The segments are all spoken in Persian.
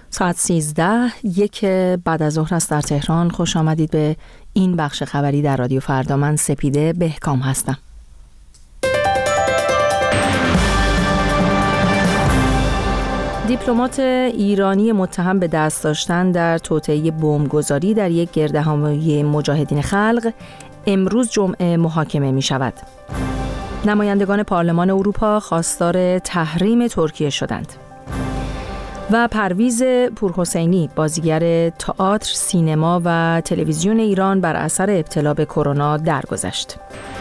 ساعت 13:01 بعد از ظهر است در تهران. خوش آمدید به این بخش خبری در رادیو فردا. من سپیده بهکام هستم. دیپلمات ایرانی متهم به دست داشتن در توطئه بمبگذاری در یک گردهمایی مجاهدین خلق امروز جمعه محاکمه می شود. نمایندگان پارلمان اروپا خواستار تحریم ترکیه شدند. و پرویز پورحسینی، بازیگر تئاتر، سینما و تلویزیون ایران، بر اثر ابتلا به کرونا درگذشت.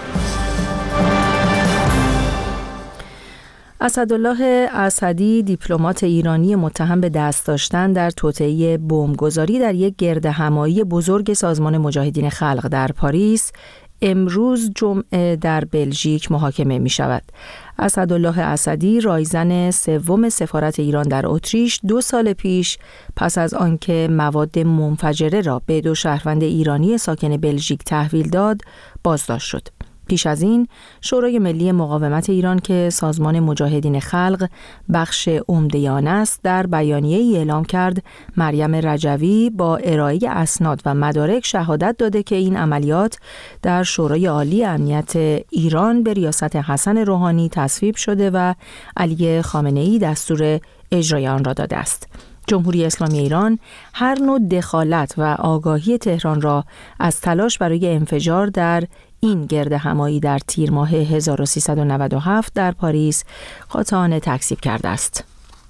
اسدالله اسدی، دیپلمات ایرانی متهم به دست داشتن در توطئه بمبگذاری در یک گردهمایی بزرگ سازمان مجاهدین خلق در پاریس، امروز جمعه در بلژیک محاکمه می شود. اسدالله اسدی، رایزن سوم سفارت ایران در اتریش، 2 سال پیش پس از آنکه مواد منفجره را به 2 شهروند ایرانی ساکن بلژیک تحویل داد، بازداشت شد. پیش از این شورای ملی مقاومت ایران که سازمان مجاهدین خلق بخش عمده آن است، در بیانیه‌ای اعلام کرد مریم رجوی با ارائه اسناد و مدارک شهادت داده که این عملیات در شورای عالی امنیت ایران به ریاست حسن روحانی تصویب شده و علی خامنه‌ای دستور اجرای آن را داده است. جمهوری اسلامی ایران هر نوع دخالت و آگاهی تهران را از تلاش برای انفجار در این گردهمایی در تیر ماه 1397 در پاریس قاطعانه تکذیب کرده است.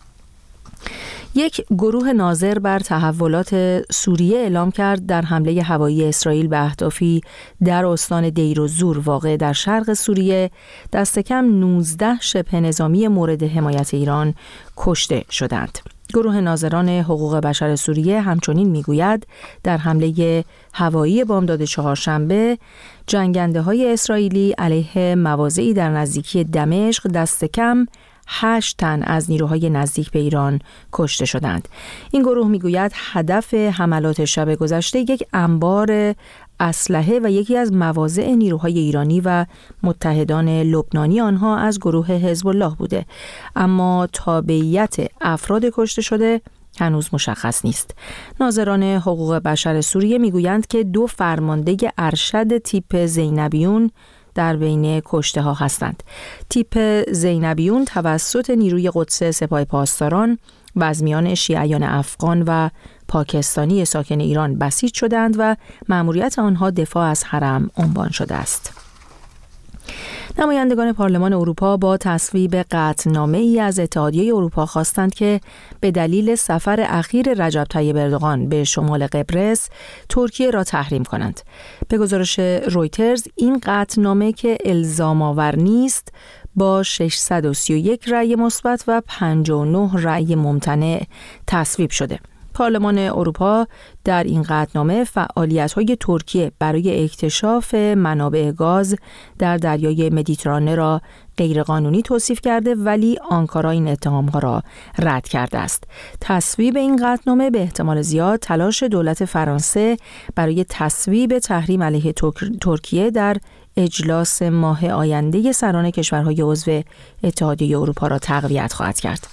یک گروه ناظر بر تحولات سوریه اعلام کرد در حمله هوایی اسرائیل به اهدافی در استان دیر الزور واقع در شرق سوریه، دست کم 19 شبه نظامی مورد حمایت ایران کشته شدند. گروه ناظران حقوق بشر سوریه همچنین میگوید در حمله هوایی بامداد چهارشنبه جنگنده‌های اسرائیلی علیه مواضعی در نزدیکی دمشق دست کم 8 تن از نیروهای نزدیک به ایران کشته شدند. این گروه میگوید هدف حملات شب گذشته یک انبار اسلحه و یکی از مواضع نیروهای ایرانی و متحدان لبنانی آنها از گروه حزب الله بوده، اما تابعیت افراد کشته شده هنوز مشخص نیست. ناظران حقوق بشر سوریه میگویند که 2 فرمانده ارشد تیپ زینبیون در بین کشته ها هستند. تیپ زینبیون توسط نیروی قدس سپاه پاسداران و از میان شیعیان افغان و پاکستانی ساکن ایران بسیج شدند و مأموریت آنها دفاع از حرم عنوان شده است. نمایندگان پارلمان اروپا با تصویب قطعنامه‌ای از اتحادیه اروپا خواستند که به دلیل سفر اخیر رجب طیب اردوغان به شمال قبرس، ترکیه را تحریم کنند. به گزارش رویترز، این قطعنامه که الزام آور نیست با 631 رأی مثبت و 59 رأی ممتنع تصویب شده. پارلمان اروپا در این قطعنامه فعالیت‌های ترکیه برای اکتشاف منابع گاز در دریای مدیترانه را غیرقانونی توصیف کرده، ولی آنکارا این اتهام‌ها را رد کرده است. تصویب این قطعنامه به احتمال زیاد تلاش دولت فرانسه برای تصویب تحریم علیه ترکیه در اجلاس ماه آینده سران کشورهای عضو اتحادیه اروپا را تقویت خواهد کرد.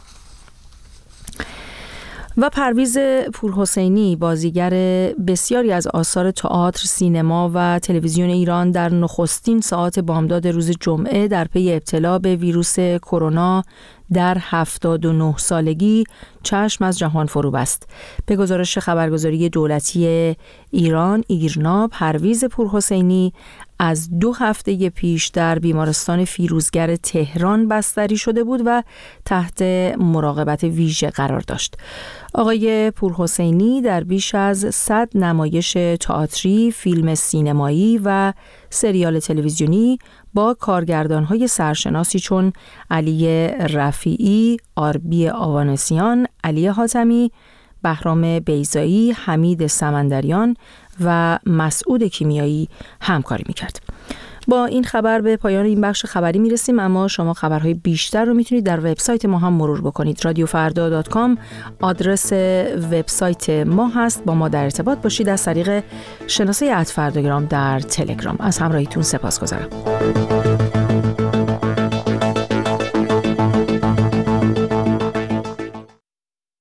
و پرویز پورحسینی، بازیگر بسیاری از آثار تئاتر، سینما و تلویزیون ایران، در نخستین ساعات بامداد روز جمعه در پی ابتلا به ویروس کرونا در 79 سالگی چشم از جهان فرو بست. به گزارش خبرگزاری دولتی ایران ایرنا، پرویز پورحسینی از 2 هفته پیش در بیمارستان فیروزگر تهران بستری شده بود و تحت مراقبت ویژه قرار داشت. آقای پورحسینی در بیش از 100 نمایش تئاتری، فیلم سینمایی و سریال تلویزیونی با کارگردان‌های سرشناسی چون علی رفیعی، آربی آوانسیان، علی حاتمی، بهرام بیضایی، حمید سمندریان و مسعود کیمیایی همکاری می‌کرد. با این خبر به پایان این بخش خبری میرسیم، اما شما خبرهای بیشتر رو میتونید در وبسایت ما هم مرور بکنید. radiofarda.com آدرس وبسایت ما هست. با ما در ارتباط باشید از طریق شناسه @فرداگرام در تلگرام. از همراهیتون سپاسگزارم.